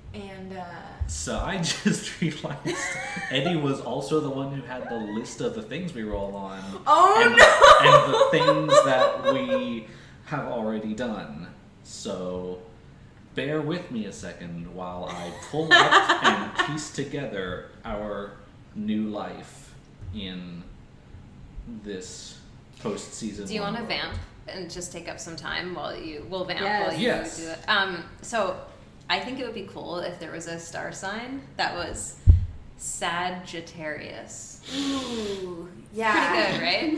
And So I just realized Eddie was also the one who had the list of the things we roll on. And the things that we have already done. So bear with me a second while I pull up and piece together our new life in this post-season. Do you want to world. vamp and just take up some time while we'll vamp Yes. while you Yes. do it? So I think it would be cool if there was a star sign that was Sagittarius. ooh, yeah. Pretty good, right?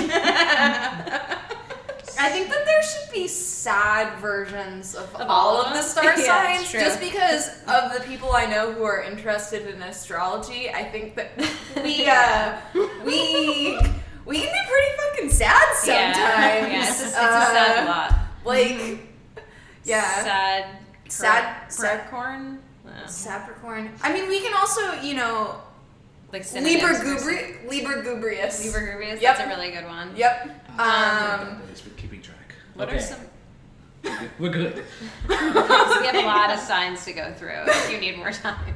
I think that there should be sad versions of Of all all of of the them? star Yeah, it's signs, true. just because of the people I know who are interested in astrology. I think that we can be pretty fucking sad sometimes. Yeah, it's a sad lot. Like, yeah, Sad sad corn. Capricorn. I mean, we can also, Like synonyms for Libra Gubrious. Libra Gubrious. Yep. That's a really good one. Yep. That is for keeping track. What Okay. are some? We're good. We have a lot of signs to go through. If you need more time.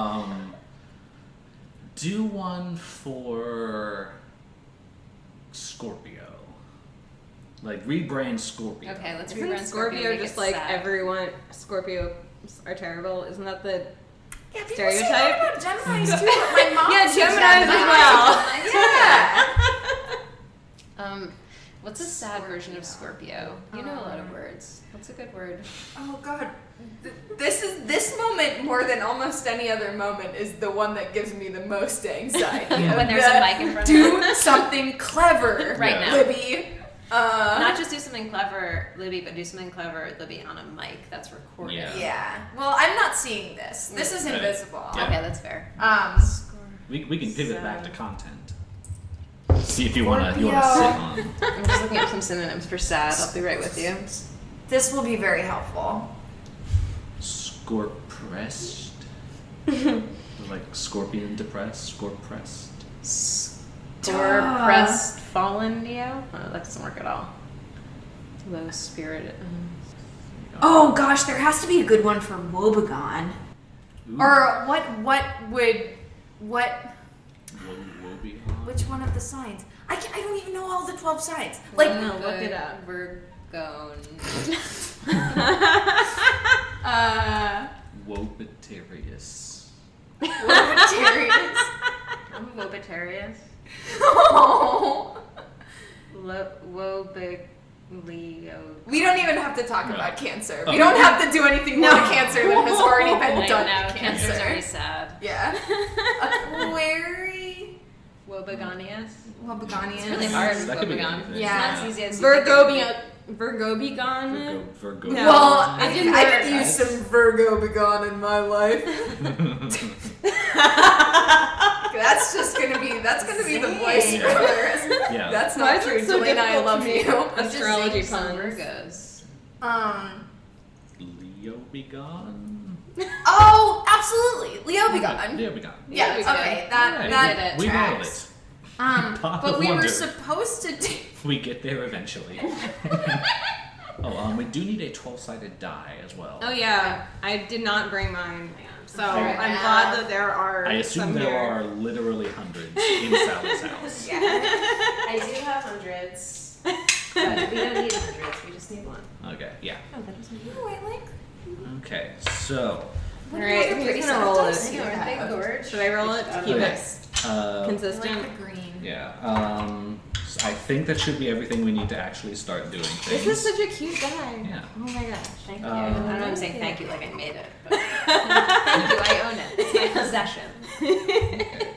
Do one for Scorpio. Like rebrand Scorpio. Okay, let's Isn't rebrand Scorpio make just it like sad. everyone? Scorpios are terrible. Isn't that the Yeah, people stereotype? say that about Geminis too, but my mom Yeah, says Geminis Gemini. as Yeah. What's a sad version of Scorpio? You know a lot of words. What's a good word? Oh God, this moment more than almost any other moment is the one that gives me the most anxiety. When there's a mic in front of Do something clever, Right now. Libby. Not just do something clever, Libby, but do something clever, Libby, on a mic that's recorded. Yeah. Yeah. Well, I'm not seeing this. This is Okay. invisible. Yeah. Okay, that's fair. We can pivot back to So- content. See if you wanna sit Scorpio. on. I'm just looking up some synonyms for sad. I'll be right with you. This will be very helpful. Scorpressed. Like scorpion depressed, scorpressed. Or pressed fallen Neo? Oh, that doesn't work at all. Low spirited. Oh gosh, there has to be a good one for Wobegon. Ooh. Or Wobegon. which one of the signs? I don't even know all the 12 signs. Like, No, look it up. Virgo. Wobitarius. Wobeterians. I'm Wobitarius. Oh. Wobiglio. We don't even have to talk No. about cancer. Oh. We don't have to do anything more to cancer than has already been I done know, to cancer's already cancer. sad. Yeah. Aquari. Wobegonius. Wobeganians. It's really hard with That could be Wobegon. anything. Yeah. It's not as easy as you think it would be. Virgobigon. Virgo. No. Well, It I didn't could work. use some Virgo begon in my life. That's gonna be the voice Zing. for the rest. Yeah. That's Why not is true, it so Julian. I difficult love to make you. astrology Just saying some puns? Virgos. Leo begon. Oh, absolutely, Leo begon. Leo begon. Yeah. we did. Okay. That Alright, that did it. we nailed tracks. it. But of we were wonder. supposed to do. We get there eventually. We do need a 12-sided die as well. Oh yeah, I did not bring mine, so Fair I'm enough. glad that there are. I assume some there here. are literally hundreds in Sally's house. Yeah. I do have hundreds, but we don't need hundreds. We just need one. Okay, yeah. Oh, that doesn't Oh, I like. Okay, so What All right, other who's pretty gonna set roll dice it? do you have? Should I roll it to keep Okay. it I consistent? like the green. yeah, I think that should be everything we need to actually start doing things. This is such a cute guy. Yeah. Oh my gosh. Thank you. Um, I don't know if I'm saying thank you like I made it, but thank you. I own it. It's my possession. Okay.